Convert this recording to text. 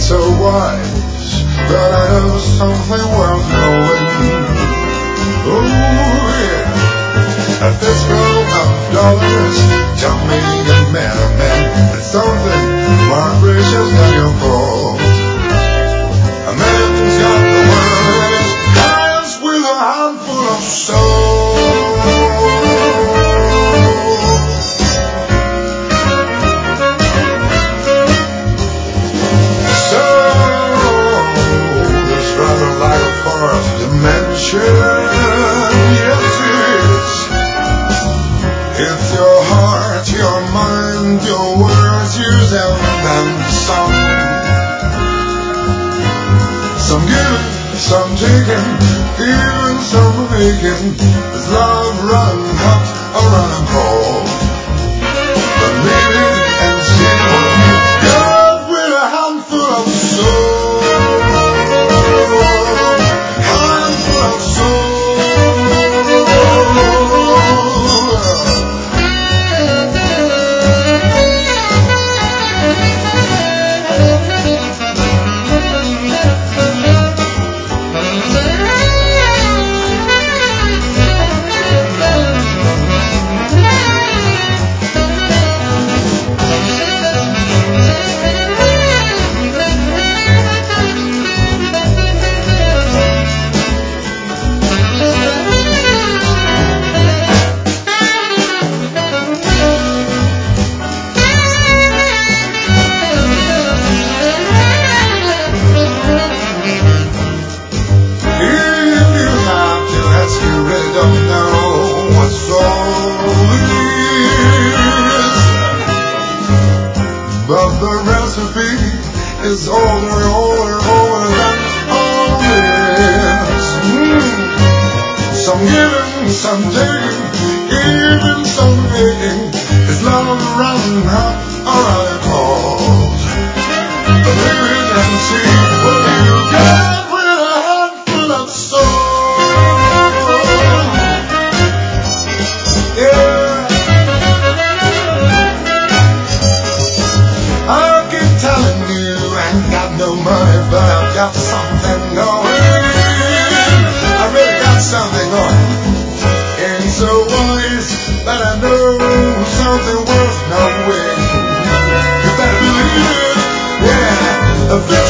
so wise, but I know something worth knowing. Oh yeah, a fistful of dollars don't make a man a man. It's something more precious than your gold. A man's got the world in his hands with a handful of soul. Dimension, yes it is. It's your heart, your mind, your words, use them and some. Some giving, some taking, even some making. Is love running hot or running cold? But maybe and see what you got with a handful of soul. Is older than all this. Some giving, some taking, even some making. Is love running hot or running cold? But maybe you can see what you get with a handful of soul. Yeah. I'll keep telling you ain't got no money, but I've got something going. I really got something going. Ain't so wise, but I know something worth knowing. You better believe it, yeah.